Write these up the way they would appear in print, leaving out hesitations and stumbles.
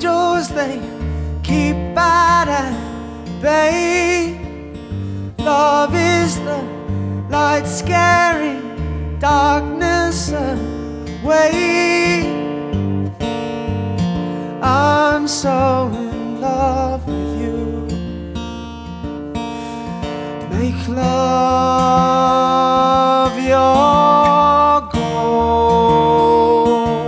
angels, they keep at bay. Love is the light scaring darkness away. I'm so in love with you. Make love your goal.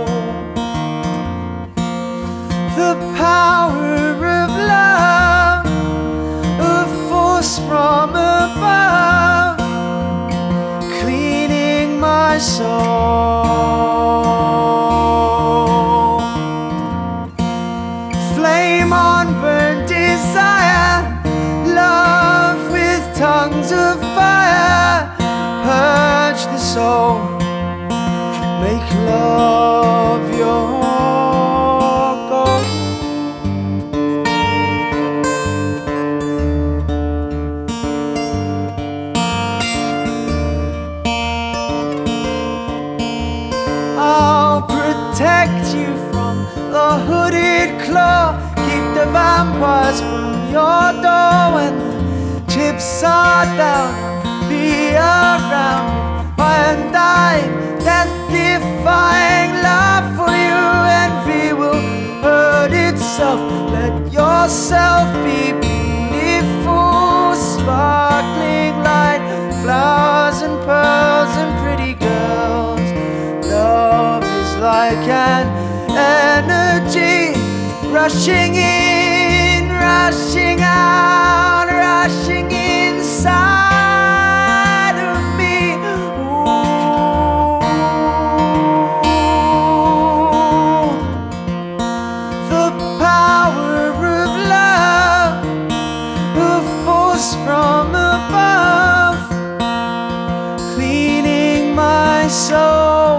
The power of love, a force from above, cleaning my soul. Flame on burnt desire, love with tongues of fire, purge the soul, make love your goal. I'll protect you from the hooded claw, keep the vampires from your door. When the chips are down, be around, my undying, death-defying love for you. Envy will hurt itself, let yourself be beautiful, sparkling light, flowers and pearls and pretty girls. Love is like an energy, rushing in, rushing out, rushing inside of me. Ooh. The power of love, a force from above, cleaning my soul.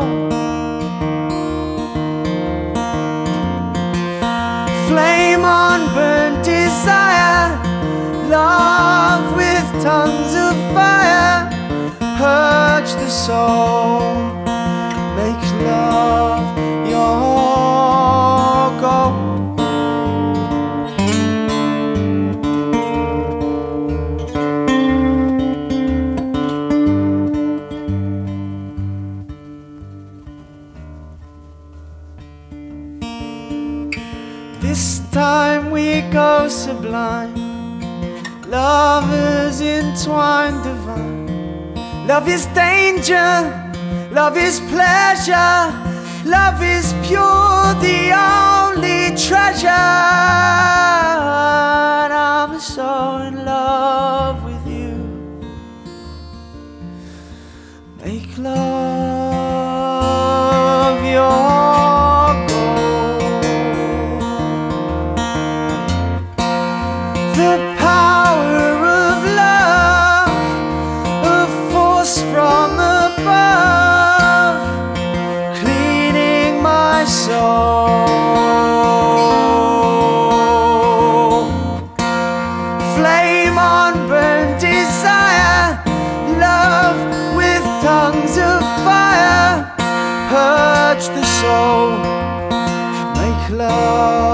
Flame on burnt desire, love with tongues of fire, purge the soul, make love your goal. This time we go sublime, lovers entwined divine. Love is danger, love is pleasure, love is pure, the only treasure. And I'm so in love with you. Make love your from above, cleaning my soul. Flame on burnt desire, love with tongues of fire, purge the soul, make love